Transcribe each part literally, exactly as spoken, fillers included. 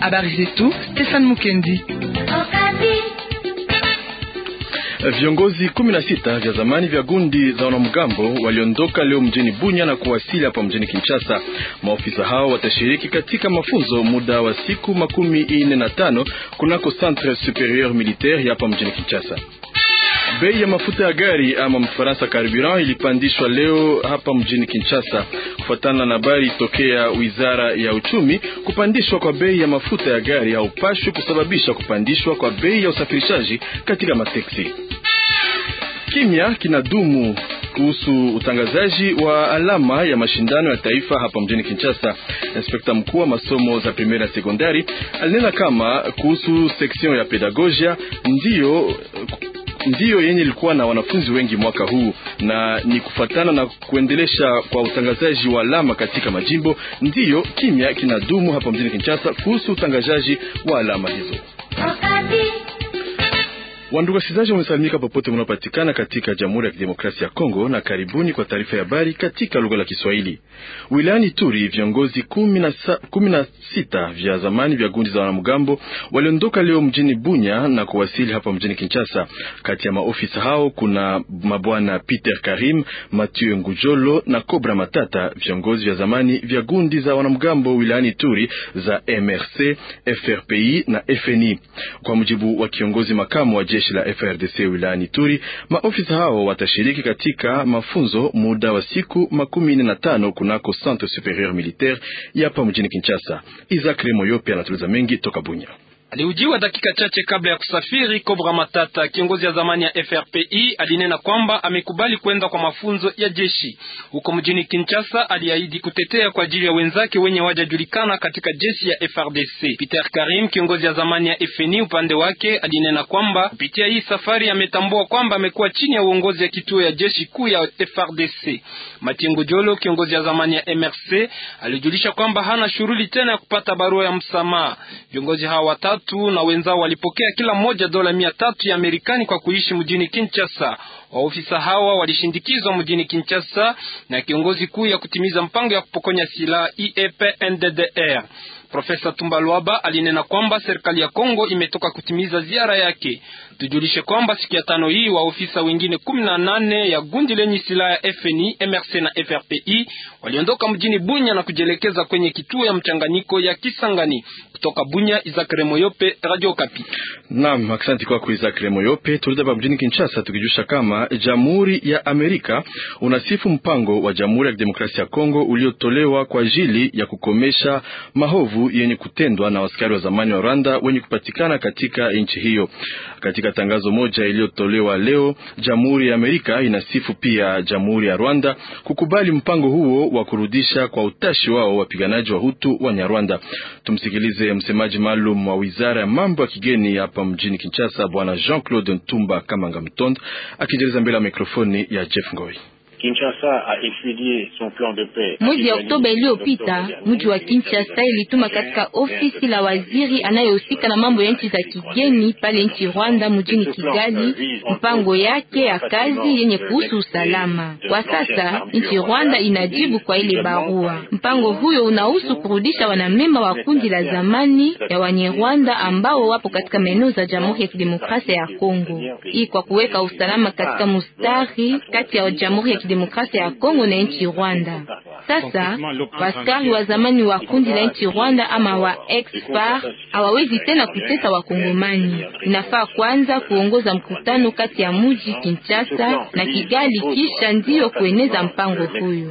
Habari zetu Stefan Mukendi. Viongozi kumi na sita vya zamani vya gundi za wanamgambo waliondoka leo mjini Bunya na kuwasili hapa mjini Kinshasa. Maofisa hao watashiriki katika mafunzo muda wa siku makumi ine na tano kunako Centre Supérieur Militaire hapa mjini Kinshasa. Bei ya mafuta ya gari ama mfaransa carburant ilipandishwa leo hapa mjini Kinshasa. Kufuatana na habari tokea Wizara ya Uchumi, kupandishwa kwa bei ya mafuta ya gari haupashwi kusababisha kupandishwa kwa bei ya usafirishaji katika mateksi. Kimya kinadumu kuhusu utangazaji wa alama ya mashindano ya taifa hapa mjini Kinshasa. Inspekta mkuu wa masomo za primeri na sekondari alinena kama kuhusu section ya pedagogia ndiyo ndiyo yenye ilikuwa na wanafunzi wengi mwaka huu, na ni kufatana na kuendelesha kwa utangazaji wa alama katika majimbo ndiyo kimya kinadumu hapa mjini Kinshasa kuhusu utangazaji wa alama hizo. Wandugu wasikilizaji, mmesalimika popote mnapatikana katika Jamhuri ya Kidemokrasia ya Kongo, na karibuni kwa taarifa ya habari katika lugha la Kiswahili. Wilayani Turi, viongozi kumi na sita vya zamani vya gundi za wanamgambo waliondoka leo mjini Bunya na kuwasili hapa mjini Kinshasa. Kati ya maofisa hao kuna mabwana Peter Karim, Mathieu Ngujolo na Cobra Matata, viongozi vya zamani vya gundi za wanamgambo wilayani Turi za M R C, F R P I na F N I. Kwa mujibu wa kiongozi makamu wa jeshi la F R D C wilayani Turi, maofisa hao watashiriki katika mafunzo muda wa siku makumi nne na tano kunako Centre Supérieur Militaire hapa mjini Kinshasa. Isaac Remoyope anatuliza mengi toka Bunya. Aliujiwa dakika chache kabla ya kusafiri. Cobra Matata, kiongozi ya zamani ya F R P I, alinena kwamba amekubali kwenda kwa mafunzo ya jeshi huko mjini Kinshasa. Aliahidi kutetea kwa ajili ya wenzake wenye wajajulikana katika jeshi ya F R D C. Peter Karim, kiongozi ya zamani ya F N I, upande wake alinena kwamba kupitia hii safari ametambua kwamba amekuwa chini ya uongozi ya kituo ya jeshi kuu ya F R D C. Mathieu Ngujolo, kiongozi ya zamani ya M R C, alijulisha kwamba hana shughuli tena ya kupata barua ya msamaha. Viongozi hawa watatu na wenzao walipokea kila mmoja dola mia tatu ya Amerikani kwa kuishi mjini Kinshasa. Waofisa hawa walishindikizwa mjini Kinshasa na kiongozi kuu ya kutimiza mpango ya kupokonya silaha I E P N D D R. Profesa Tumbalwaba alinena kwamba serikali ya Kongo imetoka kutimiza ziara yake. Tujulishe kwamba siku ya tano hii waofisa wengine kumi na nane ya gundi lenye silaha ya F N I, M R C na F R P I waliondoka mjini Bunya na kujelekeza kwenye kituo ya mchanganyiko ya Kisangani. Kutoka Bunya, Isaac Remoyope, Radio Okapi. Naam, asante kwa Isaac Remoyope. Turudi hapa mjini Kinshasa tukijusha kama Jamhuri ya Amerika unasifu mpango wa Jamhuri ya Kidemokrasia ya Kongo uliotolewa kwa ajili ya kukomesha mahovu yenye kutendwa na askari wa zamani wa Rwanda wenye kupatikana katika nchi hiyo. Katika tangazo moja iliyotolewa leo, Jamhuri ya Amerika inasifu pia Jamhuri ya Rwanda kukubali mpango huo wa kurudisha kwa utashi wao wapiganaji wa Hutu wa Nyarwanda. Tumsikilize msemaji maalum wa Wizara ya Mambo ya Kigeni hapa mjini Kinshasa, Bwana Jean-Claude Ntumba Kamanga Mtonda, akijeleza mbele ya mikrofoni ya Jeff Ngoi. Mwezi ya Oktoba iliyopita, mji wa Kinshasa ilituma katika ofisi la waziri anayehusika na mambo ya nchi za kigeni pale nchi Rwanda mjini Kigali mpango yake ya kazi yenye kuhusu usalama. Kwa sasa nchi Rwanda inajibu kwa ile barua. Mpango huyo unahusu kurudisha wanamemba wa kundi la zamani ya Wanyarwanda ambao wapo katika maeneo za Jamhuri ya Kidemokrasia ya Kongo. Hii kwa kuweka usalama katika mustari kati ya Jamhuri ya Demokrasia ya Kongo na nchi Rwanda. Sasa waskari wa zamani wa kundi la nchi Rwanda ama wa ex-F A R hawawezi tena kutesa Wakongomani. Inafaa kwanza kuongoza mkutano kati ya mji Kinshasa na Kigali, kisha ndiyo kueneza mpango huyo.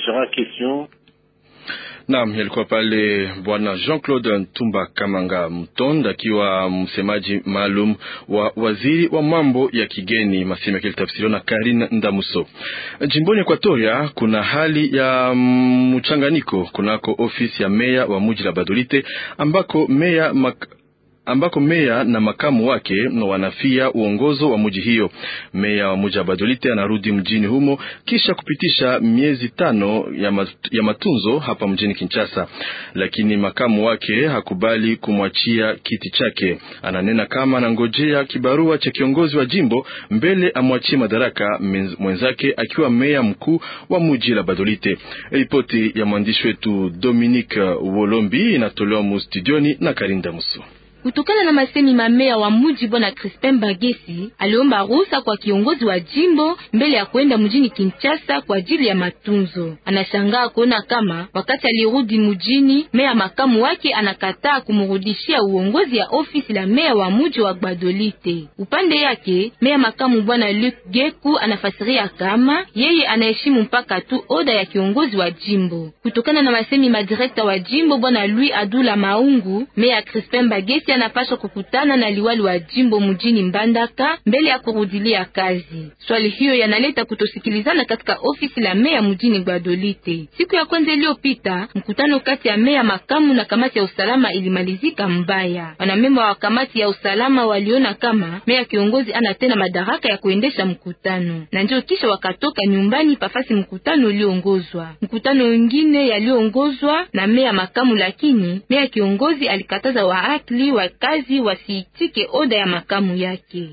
Naam, yalikuwa pale Bwana Jean-Claude Ntumba Kamanga Mtonda akiwa msemaji maalum wa waziri wa mambo ya kigeni, masema yake tafsiriwa na Karine Ndamuso. Jimboni Equatoria kuna hali ya mchanganyiko kunako ofisi ya meya wa mji la Badolite ambako meya mak ambako meya na makamu wake wanafia uongozo wa mji hiyo. Meya wa mji wa Badolite anarudi mjini humo kisha kupitisha miezi tano ya matunzo hapa mjini Kinshasa, lakini makamu wake hakubali kumwachia kiti chake. Ananena kama anangojea kibarua cha kiongozi wa jimbo mbele amwachie madaraka mwenzake akiwa meya mkuu wa mji la Badolite. Ripoti ya mwandishi wetu Dominique Wolombi inatolewa mu studioni na Karinda Muso. Kutokana na masemi mamea wa mji bwana Crispin Bagesi aliomba ruhusa kwa kiongozi wa jimbo mbele ya kwenda mjini Kinshasa kwa ajili ya matunzo. Anashangaa kuona kama wakati alirudi mjini, meya makamu wake anakataa kumrudishia uongozi ya ofisi la meya wa mji wa Badolite. Upande yake, meya makamu bwana Luc Geku anafasiria kama yeye anaheshimu mpaka tu oda ya kiongozi wa jimbo. Kutokana na masemi madirekta wa jimbo bwana Louis Adula Maungu, meya Crispin Bagesi anapaswa kukutana na liwali wa jimbo mjini Mbandaka mbele ya kurudilia kazi. Swali hiyo yanaleta kutosikilizana katika ofisi la meya mjini Badolite. Siku ya kwanza iliyopita, mkutano kati ya meya makamu na kamati ya usalama ilimalizika mbaya. Wanamemba wa kamati ya usalama waliona kama meya kiongozi ana tena madaraka ya kuendesha mkutano, na ndio kisha wakatoka nyumbani pafasi mkutano uliongozwa. Mkutano mwingine yaliongozwa na meya makamu, lakini meya kiongozi alikataza waakli wa kazi wasiitike oda ya makamu yake.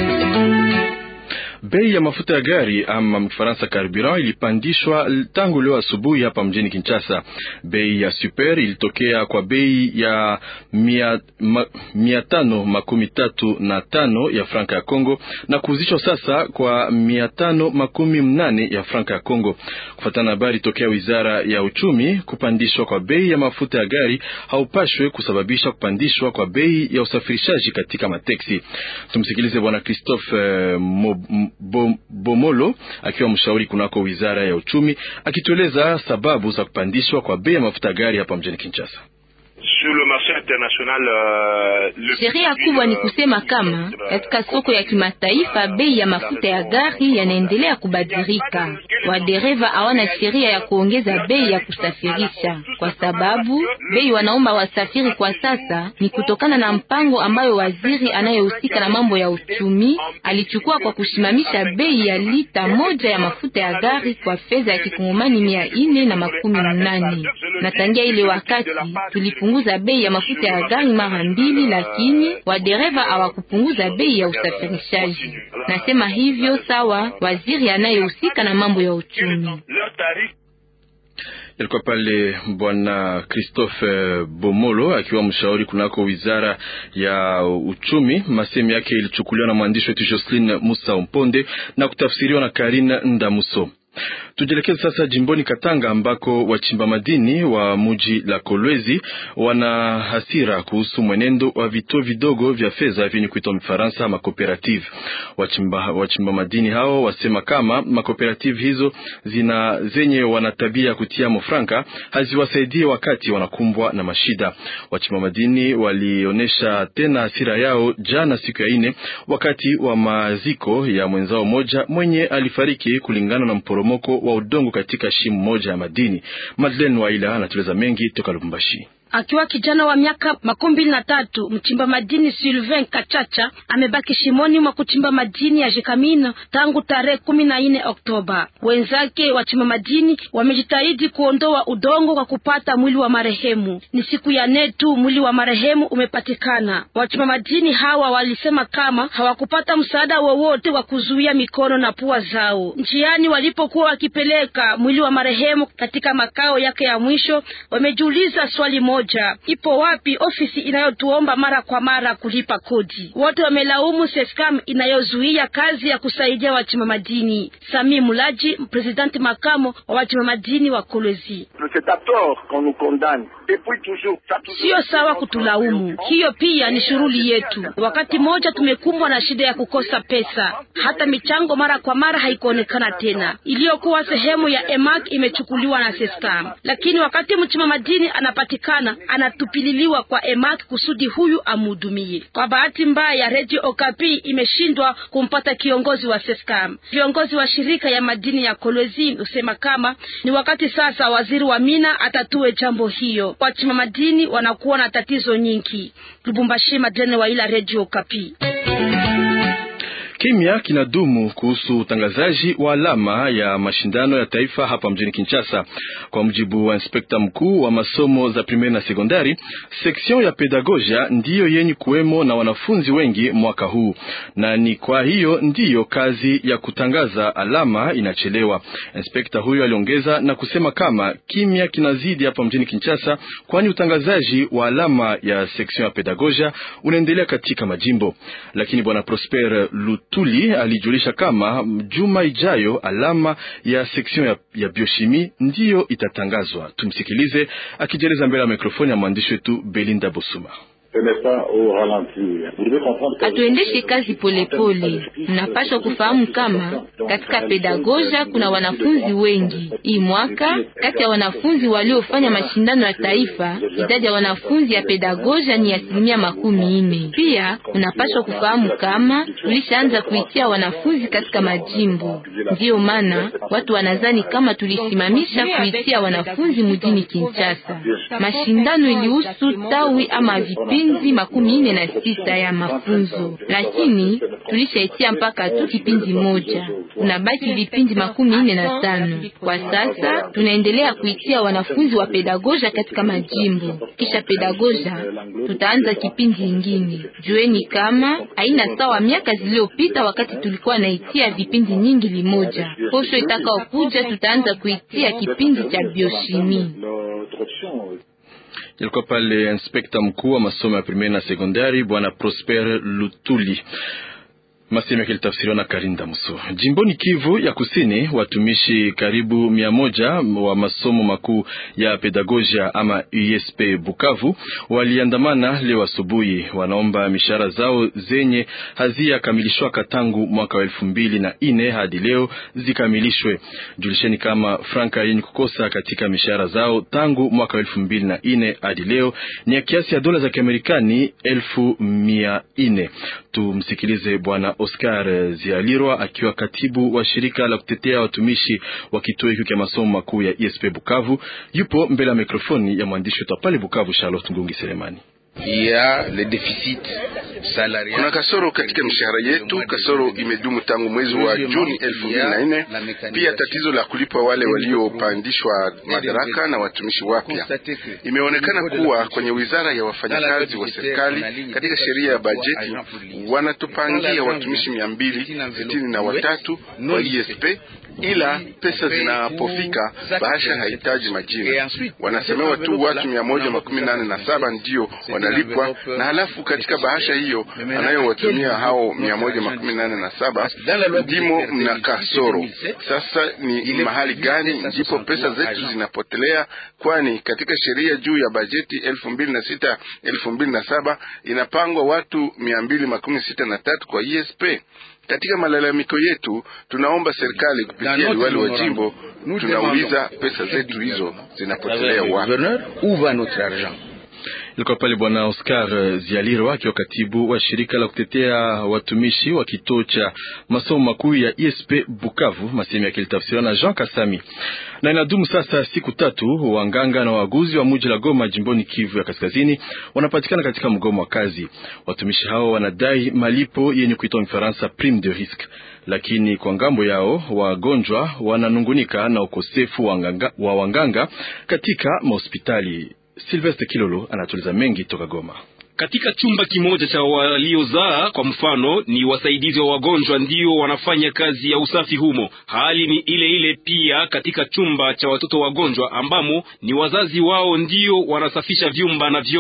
Bei ya mafuta ya gari ama mfaransa carburant ilipandishwa tangu leo asubuhi hapa mjini Kinshasa. Bei ya super ilitokea kwa bei ya mia, ma, mia tano makumi tatu na tano ya franka ya Kongo na kuuzishwa sasa kwa mia tano makumi mnane ya franka ya Kongo. Kufuatana na habari tokea wizara ya uchumi, kupandishwa kwa bei ya mafuta ya gari haupashwe kusababisha kupandishwa kwa bei ya usafirishaji katika mateksi. Tumsikilize bwana Christophe eh, Mo, Bomolo akiwa mshauri kunako wizara ya uchumi akitueleza sababu za kupandishwa kwa bei ya mafuta gari hapa mjini Kinshasa. Sheria kubwa ni kusema kama katika soko ya kimataifa bei ya mafuta ya gari yanaendelea kubadilika. Wadereva hawana sheria ya kuongeza bei ya kusafirisha, kwa sababu bei wanaomba wasafiri kwa sasa ni kutokana na mpango ambayo waziri anayehusika na mambo ya uchumi alichukua kwa kushimamisha bei ya lita moja ya mafuta ya gari kwa fedha ya kikongomani mia ine na makumi mnane. Na tangia ile wakati tulipunguza bei ya mafuta ya gari mara mbili, lakini wadereva hawakupunguza bei ya usafirishaji. Nasema hivyo sawa waziri anayehusika na mambo ya uchumi. Yalikuwa pale bwana Christophe Bomolo akiwa mshauri kunako wizara ya uchumi. Masemi yake ilichukuliwa na mwandishi wetu Jocelyn Musa Mponde na kutafsiriwa na Karina Ndamuso. Tujelekeze sasa jimboni Katanga ambako wachimba madini wa muji la Kolwezi wana hasira kuhusu mwenendo wa vituo vidogo vya fedha vyenye kuitwa mfaransa makooperative. Wachimba, wachimba madini hao wasema kama makooperative hizo zina zenye wanatabia kutia mofranka haziwasaidie wakati wanakumbwa na mashida. Wachimba madini walionesha tena hasira yao jana siku ya ine wakati wa maziko ya mwenzao moja mwenye alifariki kulingana na mporomoko wa udongo katika shimo moja ya madini. Madeleine Waila anatueleza mengi toka Lubumbashi. Akiwa kijana wa miaka makumi mbili na tatu, mchimba madini Sylvain Kachacha amebaki shimoni mwa kuchimba madini ya Jekamine tangu tarehe kumi na nne Oktoba. Wenzake wachimba madini wamejitahidi kuondoa udongo kwa kupata mwili wa marehemu. Ni siku ya nne tu mwili wa marehemu umepatikana. Wachimba madini hawa walisema kama hawakupata msaada wowote wa kuzuia mikono na pua zao. Njiani walipokuwa wakipeleka mwili wa marehemu katika makao yake ya mwisho, wamejiuliza swali moja: ipo wapi ofisi inayotuomba mara kwa mara kulipa kodi? Wote wamelaumu Sescam inayozuia kazi ya kusaidia wachimba madini. Sami Mulaji, presidenti makamo wa wachimba madini wa Kolwezi: sio sawa kutulaumu, hiyo pia ni shughuli yetu. Wakati moja tumekumbwa na shida ya kukosa pesa, hata michango mara kwa mara haikuonekana tena. Iliyokuwa sehemu ya Emak imechukuliwa na Sescam, lakini wakati mchimba madini anapatikana maana anatupililiwa kwa Emak kusudi huyu amhudumie. Kwa bahati mbaya, Radio Okapi imeshindwa kumpata kiongozi wa Sescam. Viongozi wa shirika ya madini ya Kolwezi usema kama ni wakati sasa waziri wa mina atatue jambo hiyo. Wachimba madini wanakuwa na tatizo nyingi. Lubumbashi, Madene wa ila Radio Okapi. Kimya kinadumu kuhusu utangazaji wa alama ya mashindano ya taifa hapa mjini Kinshasa. Kwa mujibu wa inspekta mkuu wa masomo za primeri na sekondari, seksion ya pedagogia ndiyo yenye kuwemo na wanafunzi wengi mwaka huu, na ni kwa hiyo ndiyo kazi ya kutangaza alama inachelewa. Inspekta huyo aliongeza na kusema kama kimya kinazidi hapa mjini Kinshasa, kwani utangazaji wa alama ya seksion ya pedagogia unaendelea katika majimbo. Lakini bwana Prosper Lutuli alijulisha kama juma ijayo alama ya seksion ya, ya biochimie ndiyo itatangazwa. Tumsikilize akijeleza mbele ya mikrofoni ya mwandishi wetu Belinda Bosuma. Atuendeshe kazi polepole. Mnapaswa kufahamu kama katika pedagogia kuna wanafunzi wengi. Hii mwaka kati ya wanafunzi waliofanya mashindano ya taifa, idadi ya wanafunzi ya pedagogia ni asilimia makumi ine. Pia unapaswa kufahamu kama tulishaanza kuitia wanafunzi katika majimbo. Ndiyo maana watu wanazani kama tulisimamisha kuitia wanafunzi mjini Kinshasa. Mashindano ilihusu tawi ama vipindi makumi ine na sita ya mafunzo, lakini tulishaitia mpaka tu kipindi moja. Unabaki vipindi makumi ine na tano. Kwa sasa tunaendelea kuitia wanafunzi wa pedagogia katika majimbo. Kisha pedagogia tutaanza kipindi ingine. Jueni kama haina sawa miaka zilizopita wakati tulikuwa naitia vipindi nyingi limoja. Posho itakao kuja tutaanza kuitia kipindi cha biochimie. Ilikuwa pale inspekta mkuu wa masomo ya primeri na sekondari bwana Prosper Lutuli. Maseme yake litafsiriwa na Karinda Muso. Jimboni Kivu ya Kusini, watumishi karibu mia moja wa masomo makuu ya pedagogia ama U S P Bukavu waliandamana leo asubuhi. Wanaomba mishahara zao zenye hazia kamilishwa katangu mwaka wa elfu mbili na ine hadi leo zikamilishwe. Julisheni kama franka yenye kukosa katika mishahara zao tangu mwaka wa elfu mbili na ine hadi leo ni ya kiasi ya dola za Kiamerikani elfu mia ine. Tumsikilize bwana Oscar Zialirwa akiwa katibu wa shirika la kutetea watumishi wa kituo hiki cha masomo makuu ya U S P Bukavu. Yupo mbele ya mikrofoni ya mwandishi wetu pale Bukavu Charlotte Ngungi Selemani. Ya le deficit salarial. Kuna kasoro katika mshahara yetu, kasoro imedumu tangu mwezi wa Juni elfu mbili na nne. Pia tatizo la kulipa wale waliopandishwa madaraka na watumishi wapya. Imeonekana kuwa kwenye wizara ya wafanyakazi wa serikali katika sheria ya bajeti wanatupangia watumishi mia mbili sitini na watatu wa U S P, ila pesa zinapofika bahasha haitaji majina. Wanasemewa tu watu mia moja makumi nane na saba ndio wanalipwa, na halafu katika bahasha hiyo anayowatumia hao mia moja makumi nane na saba ndimo mna kasoro. Sasa ni mahali gani ndipo pesa zetu zinapotelea? Kwani katika sheria juu ya bajeti elfu mbili na sita elfu mbili na saba inapangwa watu mia mbili makumi sita na tatu kwa U S P. Katika malalamiko yetu tunaomba serikali kupitia liwali wa jimbo, tunauliza pesa zetu hizo zinapotelea wapi? Ilikuwa pale bwana Oscar Zialiro akiwa katibu wa shirika la kutetea watumishi wa kituo cha masomo makuu ya U S P Bukavu. Masemi yake litafsiriwa na Jean Kasami. Na inadumu sasa siku tatu. Wanganga na waguzi wa mji la Goma jimboni Kivu ya Kaskazini wanapatikana katika mgomo wa kazi. Watumishi hao wanadai malipo yenye kuitwa Mfaransa prime de risque, lakini kwa ngambo yao wagonjwa wananungunika na ukosefu wa wanganga katika mahospitali. Sylvestre Kilolo anatuliza mengi toka Goma. Katika chumba kimoja cha waliozaa kwa mfano, ni wasaidizi wa wagonjwa ndio wanafanya kazi ya usafi humo. Hali ni ile ile pia katika chumba cha watoto wagonjwa ambamo ni wazazi wao ndio wanasafisha vyumba na vyoo.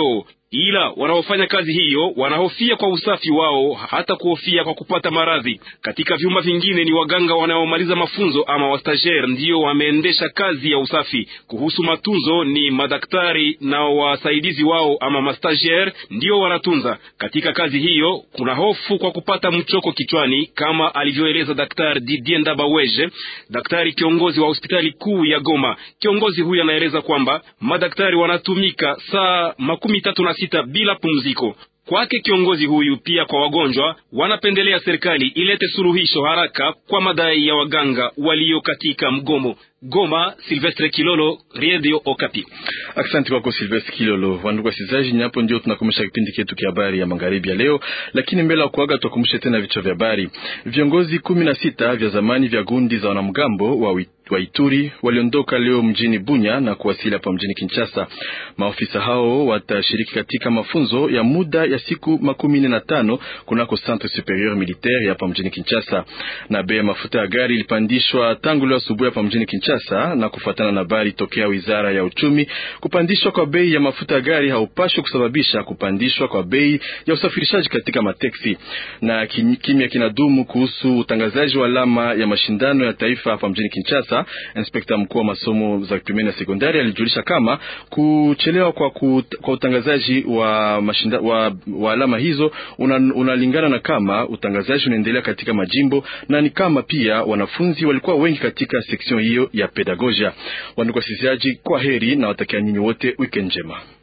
ila wanaofanya kazi hiyo wanahofia kwa usafi wao, hata kuhofia kwa kupata maradhi. Katika vyumba vingine ni waganga wanaomaliza mafunzo ama wastagiaire ndio wameendesha kazi ya usafi. Kuhusu matunzo ni madaktari na wasaidizi wao ama mastagiaire ndio wanatunza. Katika kazi hiyo kuna hofu kwa kupata mchoko kichwani, kama alivyoeleza Daktari Didier Ndabaweje, daktari kiongozi wa hospitali kuu ya Goma. Kiongozi huyu anaeleza kwamba madaktari wanatumika saa makumi tatu na sita bila pumziko. Kwake kiongozi huyu, pia kwa wagonjwa wanapendelea serikali ilete suluhisho haraka kwa madai ya waganga walio katika mgomo. Goma, Silvestre Kilolo, Radio Okapi. Asante kwako Silvestre Kilolo. Wandugu wasikilizaji, ni hapo ndio tunakomesha kipindi chetu cha habari ya magharibi ya leo, lakini mbele ya kuaga tukumbushe tena vichwa vya habari. Viongozi kumi na sita vya zamani vya gundi za wanamgambo wa wa Ituri waliondoka leo mjini Bunya na kuwasili hapa mjini Kinshasa. Maofisa hao watashiriki katika mafunzo ya muda ya siku makumi nne na tano kunako Centre Superieur Militaire hapa mjini Kinshasa. Na bei ya mafuta ya gari ilipandishwa tangu leo asubuhi hapa mjini Kinshasa, na kufuatana na habari tokea Wizara ya Uchumi, kupandishwa kwa bei ya mafuta ya gari haupashwi kusababisha kupandishwa kwa bei ya usafirishaji katika mateksi. Na kimya kinadumu kuhusu utangazaji wa alama ya mashindano ya taifa hapa mjini Kinshasa. Inspekta mkuu wa masomo za primaire na sekondari alijulisha kama kuchelewa kwa, kut, kwa utangazaji wa, mashinda, wa, wa alama hizo unalingana una na kama utangazaji unaendelea katika majimbo, na ni kama pia wanafunzi walikuwa wengi katika seksion hiyo ya pedagogia. Wandugu wasikilizaji, kwa heri na watakia nyinyi wote weekend njema.